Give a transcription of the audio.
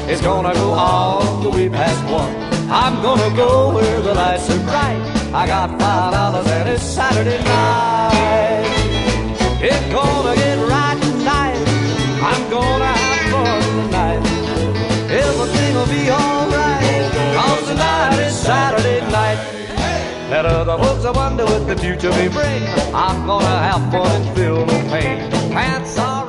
It's gonna go all the way past 1. I'm gonna go where the lights are bright. I got $5 and it's Saturday night. It's gonna get right tonight. I'm gonna have fun tonight. Everything will be alright, 'cause tonight is Saturday night. Let other folks wonder what the future may bring. I'm gonna have fun and feel no pain. Pants are